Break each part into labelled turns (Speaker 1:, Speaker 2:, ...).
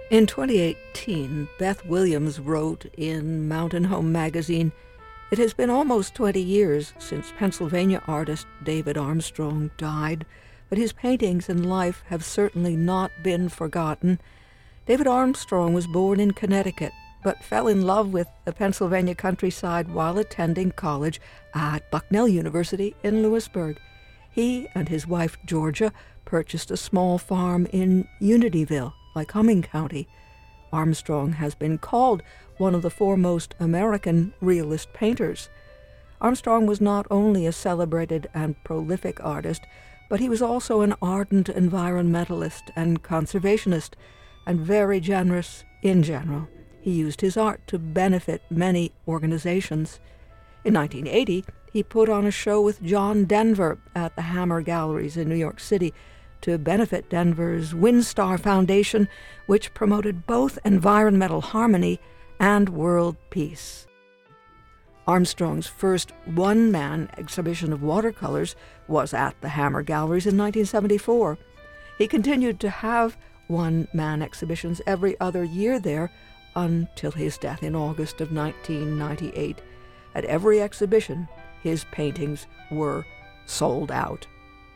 Speaker 1: In 2018, Beth Williams wrote in Mountain Home magazine, "It has been almost 20 years since Pennsylvania artist David Armstrong died, but his paintings and life have certainly not been forgotten. David Armstrong was born in Connecticut, but fell in love with the Pennsylvania countryside while attending college at Bucknell University in Lewisburg. He and his wife Georgia purchased a small farm in Unityville, Lycoming County. Armstrong has been called one of the foremost American realist painters. Armstrong was not only a celebrated and prolific artist, but he was also an ardent environmentalist and conservationist, and very generous in general. He used his art to benefit many organizations. In 1980, he put on a show with John Denver at the Hammer Galleries in New York City to benefit Denver's WinStar Foundation, which promoted both environmental harmony and world peace. Armstrong's first one-man exhibition of watercolors was at the Hammer Galleries in 1974. He continued to have one-man exhibitions every other year there until his death in August of 1998. At every exhibition, his paintings were sold out.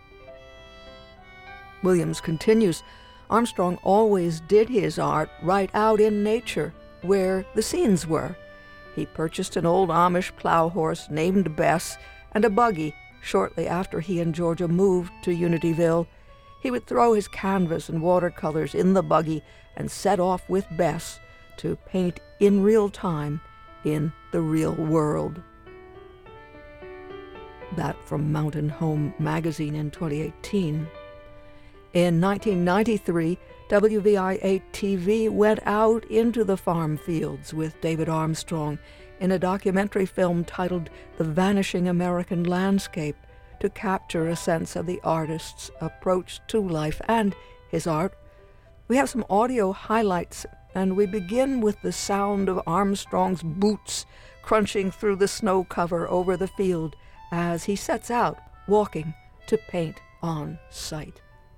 Speaker 1: Williams continues, Armstrong always did his art right out in nature, where the scenes were. He purchased an old Amish plow horse named Bess and a buggy shortly after he and Georgia moved to Unityville. He would throw his canvas and watercolors in the buggy and set off with Bess to paint in real time in the real world. That from Mountain Home magazine in 2018. In 1993, WVIA-TV went out into the farm fields with David Armstrong in a documentary film titled The Vanishing American Landscape to capture a sense of the artist's approach to life and his art. We have some audio highlights, and we begin with the sound of Armstrong's boots crunching through the snow cover over the field as he sets out walking to paint on site.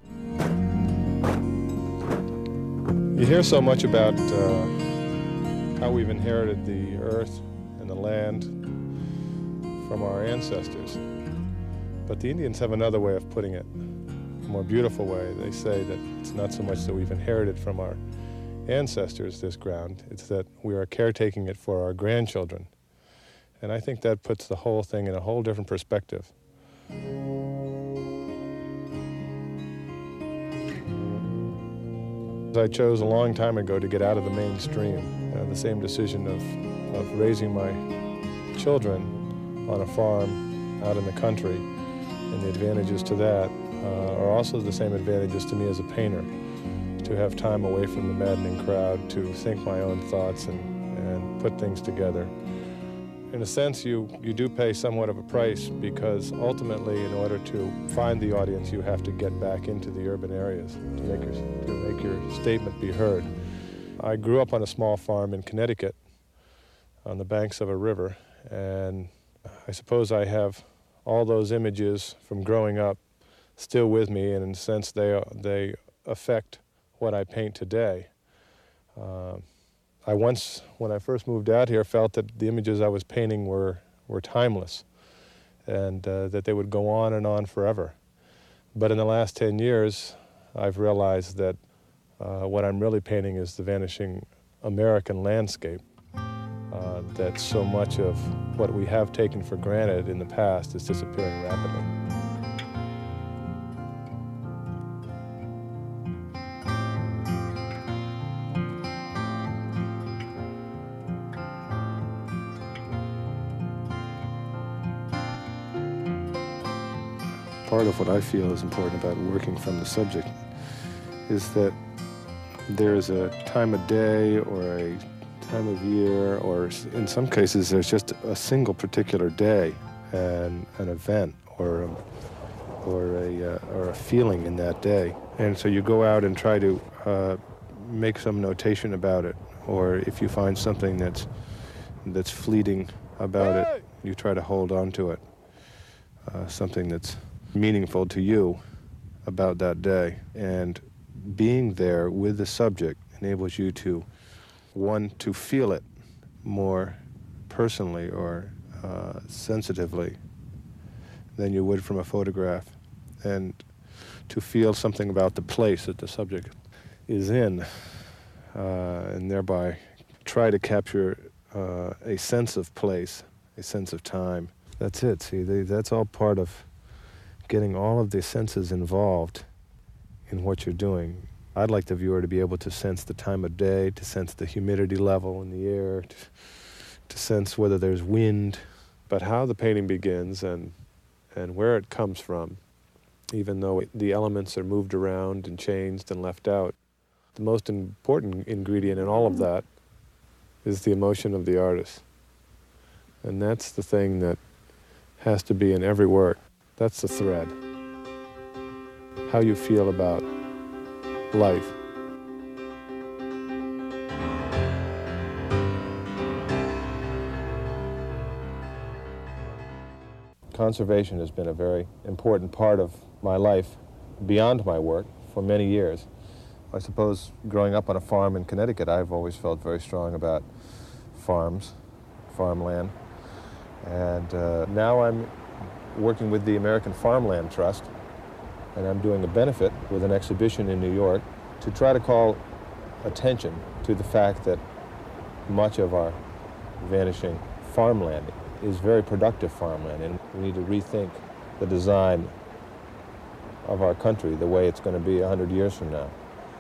Speaker 2: You hear so much about how we've inherited the earth and the land from our ancestors. But the Indians have another way of putting it, a more beautiful way. They say that it's not so much that we've inherited from our ancestors this ground, it's that we are caretaking it for our grandchildren. And I think that puts the whole thing in a whole different perspective. I chose a long time ago to get out of the mainstream. The same decision of raising my children on a farm out in the country, and the advantages to that are also the same advantages to me as a painter, to have time away from the maddening crowd, to think my own thoughts and put things together. In a sense, you do pay somewhat of a price, because ultimately, in order to find the audience, you have to get back into the urban areas to make your statement be heard. I grew up on a small farm in Connecticut on the banks of a river, and I suppose I have all those images from growing up still with me, and in a sense they affect what I paint today. I once, when I first moved out here, felt that the images I was painting were timeless, and that they would go on and on forever. But in the last 10 years, I've realized that what I'm really painting is the vanishing American landscape, that so much of what we have taken for granted in the past is disappearing rapidly. Part of what I feel is important about working from the subject is that there's a time of day or a time of year, or in some cases there's just a single particular day and an event or a feeling in that day. And so you go out and try to make some notation about it, or if you find something that's fleeting about it, you try to hold on to it, something that's meaningful to you about that day. And being there with the subject enables you to, one, to feel it more personally or sensitively than you would from a photograph, and to feel something about the place that the subject is in, and thereby try to capture a sense of place, a sense of time. That's it. See, that's all part of getting all of the senses involved in what you're doing. I'd like the viewer to be able to sense the time of day, to sense the humidity level in the air, to sense whether there's wind. But how the painting begins and where it comes from, even though the elements are moved around and changed and left out, the most important ingredient in all of that is the emotion of the artist. And that's the thing that has to be in every work. That's the thread. How you feel about life. Conservation has been a very important part of my life beyond my work for many years. I suppose growing up on a farm in Connecticut, I've always felt very strong about farms, farmland. And now I'm working with the American Farmland Trust, and I'm doing a benefit with an exhibition in New York to try to call attention to the fact that much of our vanishing farmland is very productive farmland, and we need to rethink the design of our country the way it's going to be 100 years from now.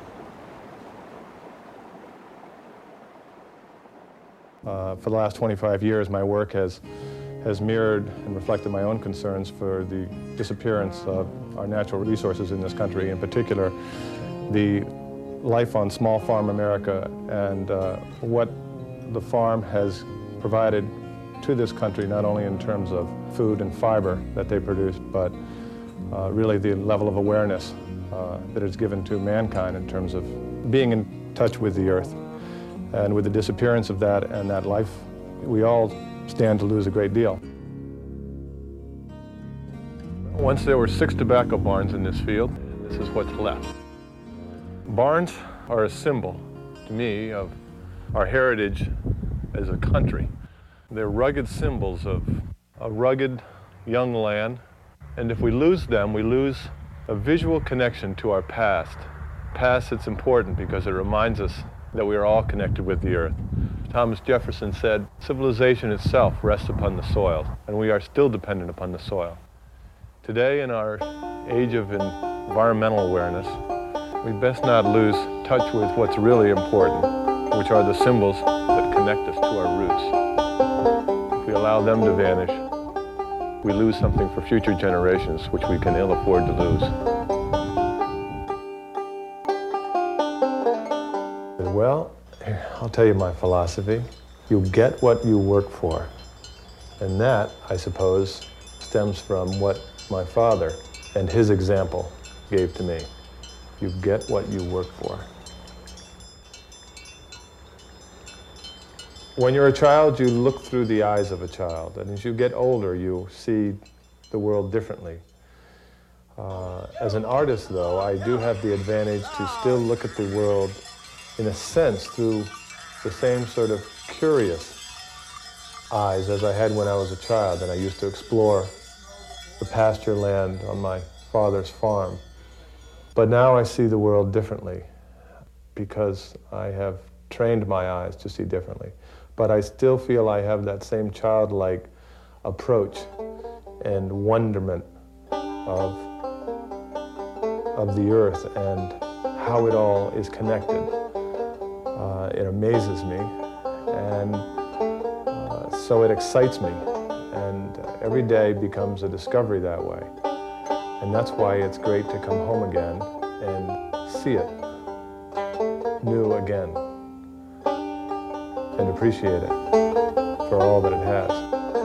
Speaker 2: For the last 25 years, my work has mirrored and reflected my own concerns for the disappearance of our natural resources in this country, in particular the life on small farm America and what the farm has provided to this country, not only in terms of food and fiber that they produce, but really the level of awareness that is given to mankind in terms of being in touch with the earth. And with the disappearance of that and that life, we all stand to lose a great deal. Once there were 6 tobacco barns in this field, and this is what's left. Barns are a symbol, to me, of our heritage as a country. They're rugged symbols of a rugged young land, and if we lose them, we lose a visual connection to our past. Past, it's important because it reminds us that we are all connected with the earth. Thomas Jefferson said, civilization itself rests upon the soil, and we are still dependent upon the soil. Today, in our age of environmental awareness, we best not lose touch with what's really important, which are the symbols that connect us to our roots. If we allow them to vanish, we lose something for future generations, which we can ill afford to lose. Well, I'll tell you my philosophy. You get what you work for. And that, I suppose, stems from what my father and his example gave to me. You get what you work for. When you're a child, you look through the eyes of a child. And as you get older, you see the world differently. As an artist, though, I do have the advantage to still look at the world in a sense, through the same sort of curious eyes as I had when I was a child, and I used to explore the pasture land on my father's farm. But now I see the world differently because I have trained my eyes to see differently. But I still feel I have that same childlike approach and wonderment of the earth and how it all is connected. It amazes me, and so it excites me, and every day becomes a discovery that way. And that's why it's great to come home again and see it new again and appreciate it for all that it has.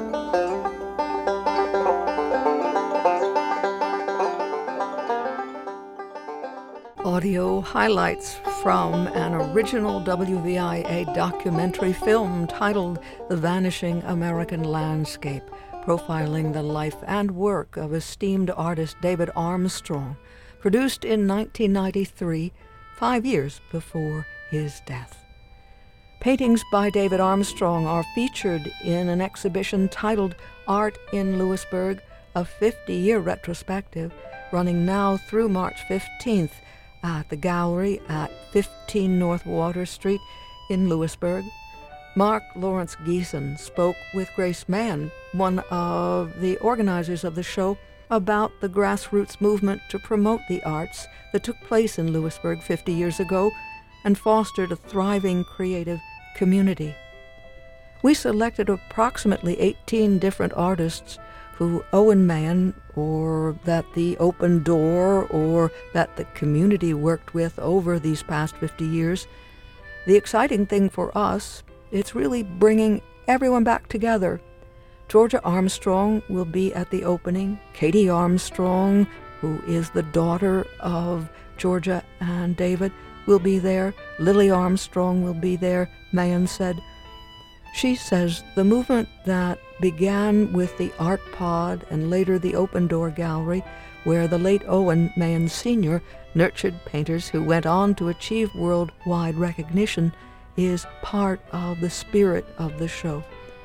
Speaker 1: Audio highlights from an original WVIA documentary film titled The Vanishing American Landscape, profiling the life and work of esteemed artist David Armstrong, produced in 1993, 5 years before his death. Paintings by David Armstrong are featured in an exhibition titled Art in Lewisburg, a 50-year retrospective running now through March 15th at the gallery at 15 North Water Street in Lewisburg. Mark Lawrence Geeson spoke with Grace Mann, one of the organizers of the show, about the grassroots movement to promote the arts that took place in Lewisburg 50 years ago and fostered a thriving creative community. We selected approximately 18 different artists who Owen Mahan, or that the Open Door, or that the community worked with over these past 50 years. The exciting thing for us, it's really bringing everyone back together. Georgia Armstrong will be at the opening. Katie Armstrong, who is the daughter of Georgia and David, will be there. Lily Armstrong will be there, Mahan said. She says the movement that began with the Art Pod and later the Open Door Gallery, where the late Owen Mahan Sr. nurtured painters who went on to achieve worldwide recognition, is part of the spirit of the show.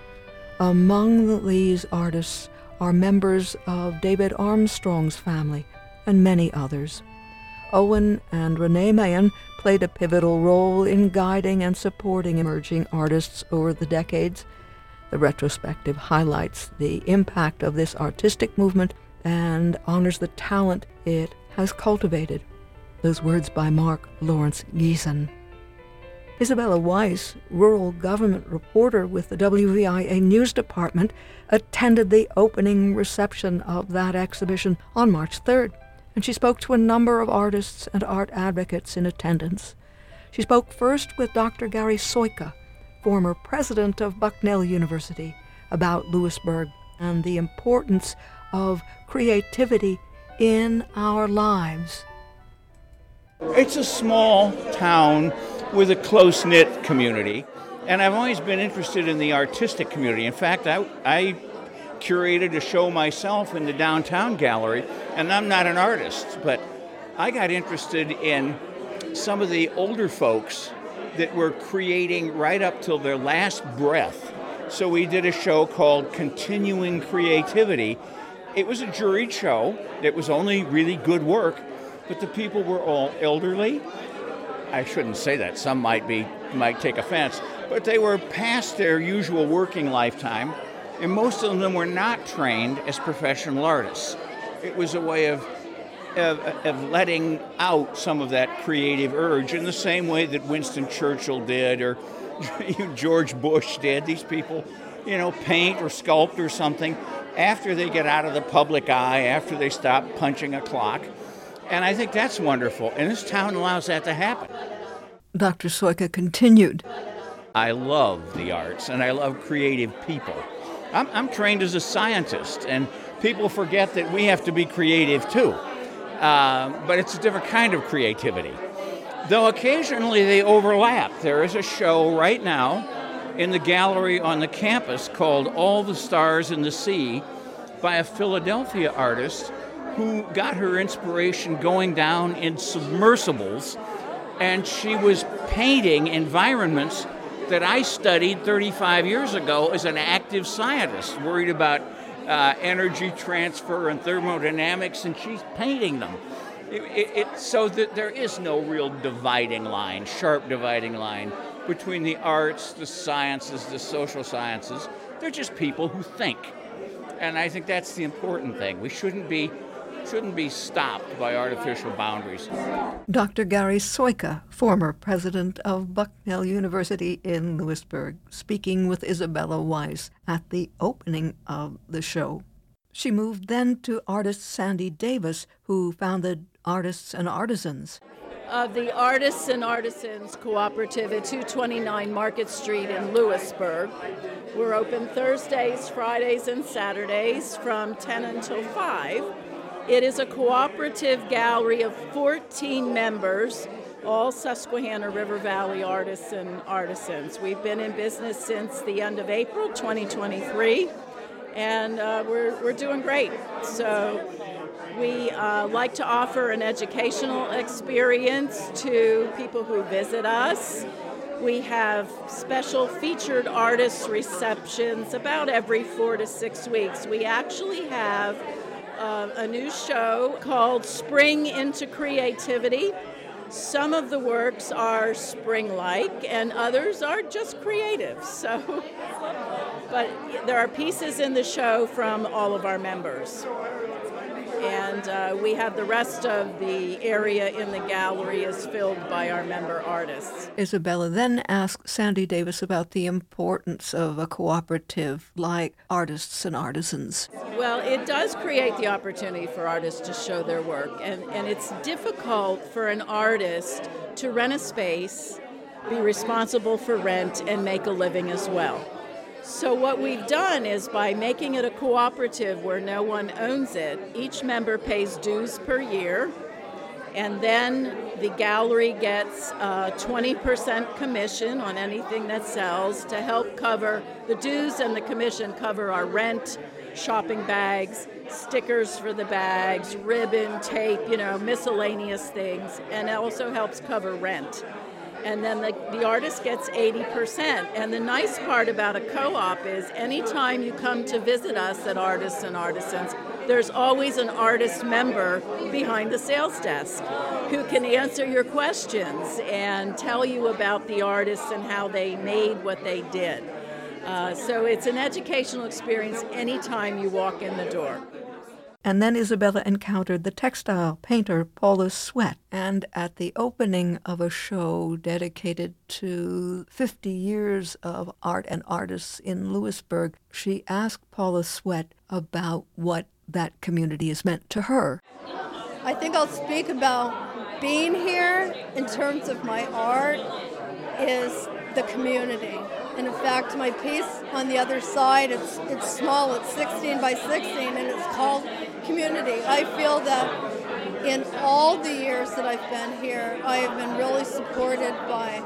Speaker 1: Among these artists are members of David Armstrong's family and many others. Owen and Renee Mahan played a pivotal role in guiding and supporting emerging artists over the decades. The retrospective highlights the impact of this artistic movement and honors the talent it has cultivated. Those words by Mark Lawrence Geeson. Isabella Weiss, rural government reporter with the WVIA News Department, attended the opening reception of that exhibition on March 3rd. And she spoke to a number of artists and art advocates in attendance. She spoke first with Dr. Gary Soika, former president of Bucknell University, about Lewisburg and the importance of creativity in our lives.
Speaker 3: It's a small town with a close-knit community, and I've always been interested in the artistic community. In fact, I curated a show myself in the downtown gallery, and I'm not an artist, but I got interested in some of the older folks that were creating right up till their last breath. So we did a show called Continuing Creativity. It was a juried show. It was only really good work, but the people were all elderly. I shouldn't say that. Some might take offense, but they were past their usual working lifetime. And most of them were not trained as professional artists. It was a way of letting out some of that creative urge in the same way that Winston Churchill did or George Bush did. These people, paint or sculpt or something after they get out of the public eye, after they stop punching a clock. And I think that's wonderful. And this town allows that to happen.
Speaker 1: Dr. Soika continued.
Speaker 3: I love the arts and I love creative people. I'm trained as a scientist, and people forget that we have to be creative too. But it's a different kind of creativity. Though occasionally they overlap. There is a show right now in the gallery on the campus called All the Stars in the Sea by a Philadelphia artist who got her inspiration going down in submersibles, and she was painting environments that I studied 35 years ago as an active scientist, worried about energy transfer and thermodynamics, and she's painting them. So that there is no real sharp dividing line between the arts, the sciences, the social sciences. They're just people who think. And I think that's the important thing. We shouldn't be stopped by artificial boundaries.
Speaker 1: Dr. Gary Soika, former president of Bucknell University in Lewisburg, speaking with Isabella Weiss at the opening of the show. She moved then to artist Sandy Davis, who founded Artists and Artisans.
Speaker 4: The Artists and Artisans Cooperative at 229 Market Street in Lewisburg. We're open Thursdays, Fridays, and Saturdays from 10 until 5. It is a cooperative gallery of 14 members, all Susquehanna River Valley artists and artisans. We've been in business since the end of April 2023, and we're doing great. So we like to offer an educational experience to people who visit us. We have special featured artist receptions about every 4 to 6 weeks. We actually have a new show called Spring into Creativity. Some of the works are spring-like and others are just creative. But there are pieces in the show from all of our members. And we have the rest of the area in the gallery is filled by our member artists.
Speaker 1: Isabella then asked Sandy Davis about the importance of a cooperative like Artists and Artisans.
Speaker 4: Well, it does create the opportunity for artists to show their work, and it's difficult for an artist to rent a space, be responsible for rent, and make a living as well. So what we've done is by making it a cooperative where no one owns it, each member pays dues per year, and then the gallery gets a 20% commission on anything that sells to help cover the dues, and the commission cover our rent, shopping bags, stickers for the bags, ribbon, tape, miscellaneous things, and it also helps cover rent. And then the artist gets 80%. And the nice part about a co-op is anytime you come to visit us at Artists and Artisans, there's always an artist member behind the sales desk who can answer your questions and tell you about the artists and how they made what they did. So it's an educational experience anytime you walk in the door.
Speaker 1: And then Isabella encountered the textile painter Paula Sweat. And at the opening of a show dedicated to 50 years of art and artists in Lewisburg, she asked Paula Sweat about what that community has meant to her.
Speaker 5: I think I'll speak about being here in terms of my art is the community. And in fact, my piece on the other side, it's small, it's 16 by 16, and it's called Community. I feel that in all the years that I've been here, I have been really supported by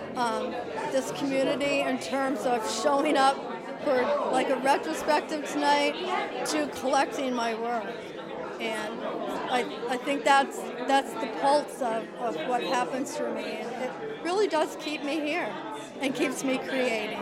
Speaker 5: this community in terms of showing up for like a retrospective tonight to collecting my work. And I think that's the pulse of what happens for me. And it really does keep me here and keeps me creating.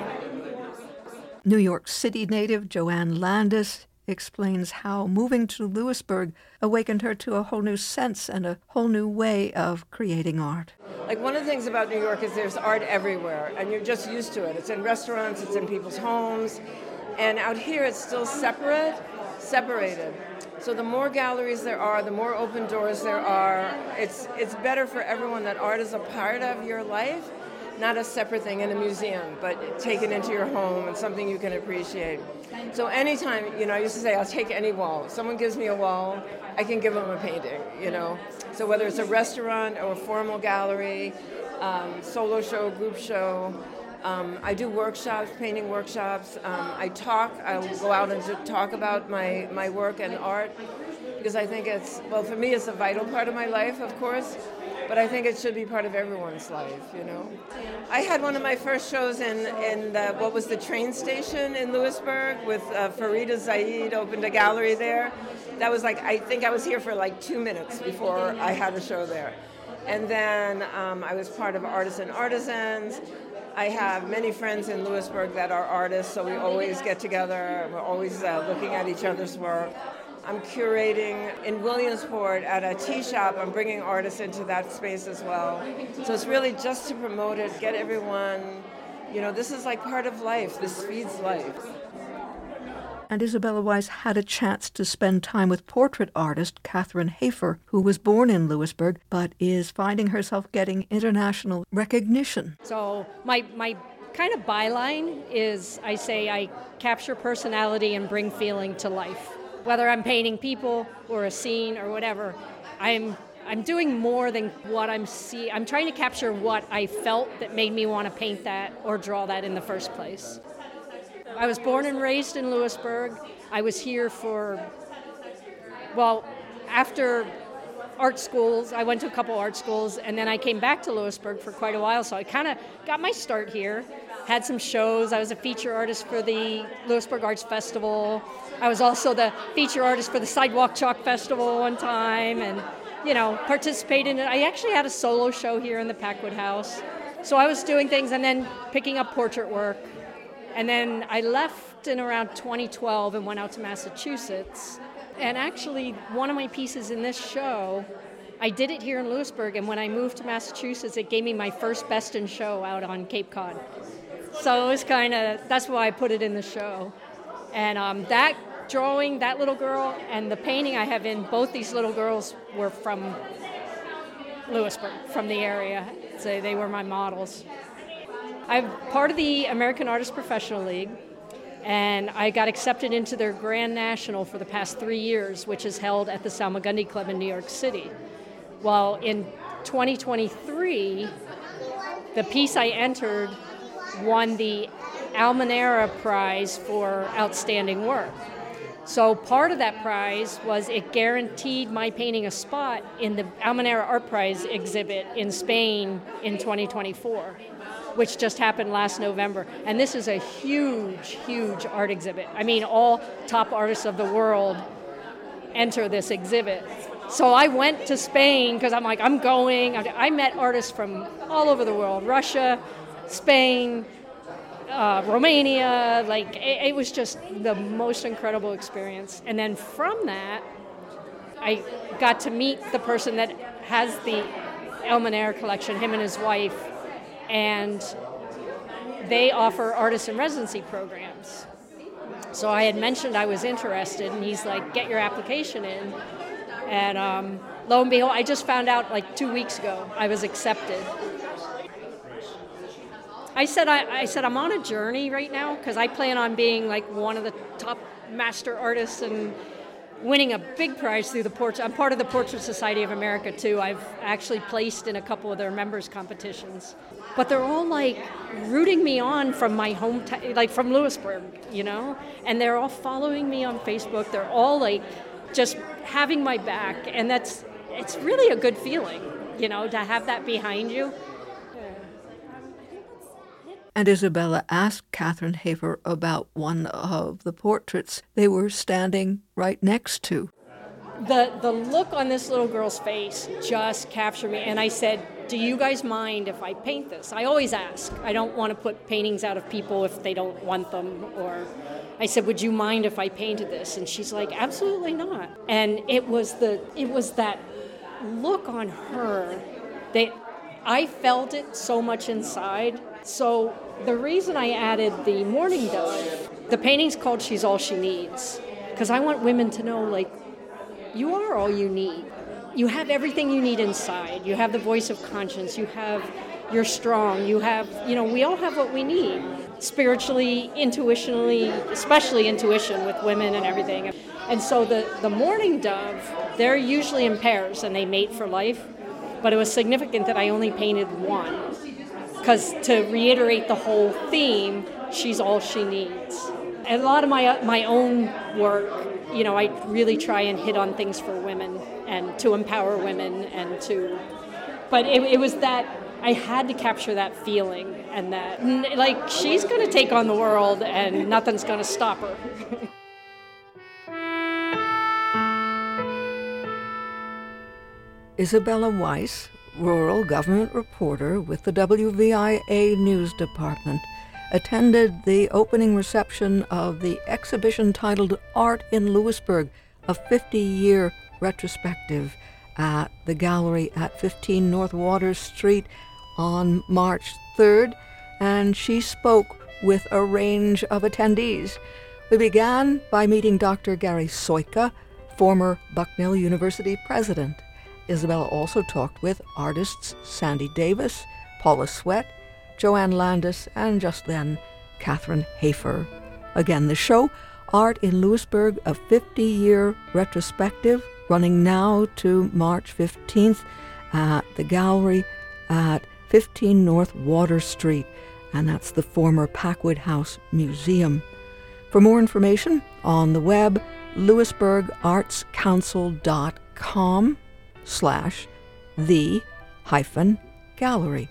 Speaker 1: New York City native Joanne Landis explains how moving to Lewisburg awakened her to a whole new sense and a whole new way of creating art.
Speaker 6: Like, one of the things about New York is there's art everywhere, and you're just used to it. It's in restaurants, it's in people's homes, and out here it's still separated. So the more galleries there are, the more open doors there are, it's better for everyone that art is a part of your life, not a separate thing in a museum, but taken into your home and something you can appreciate. So anytime, I used to say, I'll take any wall. If someone gives me a wall, I can give them a painting, So whether it's a restaurant or a formal gallery, solo show, group show, I do workshops, painting workshops. I'll go out and talk about my work and art, because I think for me it's a vital part of my life, of course, but I think it should be part of everyone's life, I had one of my first shows in the train station in Lewisburg with Farida Zaid, opened a gallery there. That was I think I was here for 2 minutes before I had a show there. And then I was part of Artists and Artisans. I have many friends in Lewisburg that are artists, so we always get together. We're always looking at each other's work. I'm curating in Williamsport at a tea shop. I'm bringing artists into that space as well. So it's really just to promote it, get everyone, this is part of life. This feeds life.
Speaker 1: And Isabella Weiss had a chance to spend time with portrait artist Catherine Hafer, who was born in Lewisburg, but is finding herself getting international recognition.
Speaker 7: So my kind of byline is, I say I capture personality and bring feeling to life. Whether I'm painting people or a scene or whatever, I'm doing more than what I'm seeing. I'm trying to capture what I felt that made me want to paint that or draw that in the first place. I was born and raised in Lewisburg. I was here after art schools. I went to a couple art schools, and then I came back to Lewisburg for quite a while, so I kind of got my start here. Had some shows. I was a feature artist for the Lewisburg Arts Festival. I was also the feature artist for the Sidewalk Chalk Festival one time, and participated in it. I actually had a solo show here in the Packwood House. So I was doing things and then picking up portrait work. And then I left in around 2012 and went out to Massachusetts. And actually, one of my pieces in this show, I did it here in Lewisburg, and when I moved to Massachusetts, it gave me my first Best in Show out on Cape Cod. So it was that's why I put it in the show. And that drawing, that little girl, and the painting I have in, both these little girls were from Lewisburg, from the area. So they were my models. I'm part of the American Artists Professional League, and I got accepted into their Grand National for the past 3 years, which is held at the Salmagundi Club in New York City. Well, in 2023, the piece I entered won the Almenara Prize for Outstanding Work. So part of that prize was it guaranteed my painting a spot in the Almenara Art Prize exhibit in Spain in 2024, which just happened last November. And this is a huge, huge art exhibit. I mean, all top artists of the world enter this exhibit. So I went to Spain because I'm like, I'm going. I met artists from all over the world, Russia, Spain, Romania. Like, it was just the most incredible experience. And then from that, I got to meet the person that has the Almenara collection, him and his wife, and they offer artist in residency programs. So I had mentioned I was interested, and he's like, get your application in. And lo and behold, I just found out like 2 weeks ago I was accepted. I said I'm on a journey right now because I plan on being like one of the top master artists and winning a big prize through the portrait. I'm part of the Portrait Society of America too. I've actually placed in a couple of their members competitions. But they're all like rooting me on from my hometown, like from Lewisburg, and they're all following me on Facebook. They're all like just having my back, and it's really a good feeling, to have that behind you.
Speaker 1: And Isabella asked Katherine Hafer about one of the portraits they were standing right next to.
Speaker 7: The look on this little girl's face just captured me, and I said, do you guys mind if I paint this? I always ask. I don't want to put paintings out of people if they don't want them, or I said, would you mind if I painted this? And she's like, absolutely not. And it was that look on her that I felt it so much inside. So the reason I added the Mourning Dove, the painting's called She's All She Needs, because I want women to know, like, you are all you need. You have everything you need inside. You have the voice of conscience. You're strong. You have, we all have what we need. Spiritually, intuitionally, especially intuition with women and everything. And so the Mourning Dove, they're usually in pairs and they mate for life. But it was significant that I only painted one, because to reiterate the whole theme, she's all she needs. And a lot of my own work, I really try and hit on things for women and to empower women but it was that I had to capture that feeling and that, like, she's going to take on the world and nothing's going to stop her.
Speaker 1: Isabella Weiss, rural government reporter with the WVIA News Department, attended the opening reception of the exhibition titled Art in Lewisburg, a 50-year retrospective at the gallery at 15 North Water Street on March 3rd, and she spoke with a range of attendees. We began by meeting Dr. Gary Soika, former Bucknell University president. Isabella also talked with artists Sandy Davis, Paula Sweat, Joanne Landis, and just then, Katherine Hafer. Again, the show, Art in Lewisburg, a 50-year retrospective, running now to March 15th at the gallery at 15 North Water Street, and that's the former Packwood House Museum. For more information, on the web, lewisburgartscouncil.com. lewisburgartscouncil.com/the-gallery.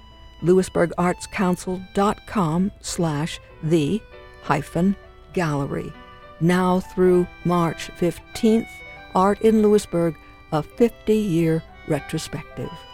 Speaker 1: lewisburgartscouncil.com/the-gallery. Now through March 15th, Art in Lewisburg, a 50-year retrospective.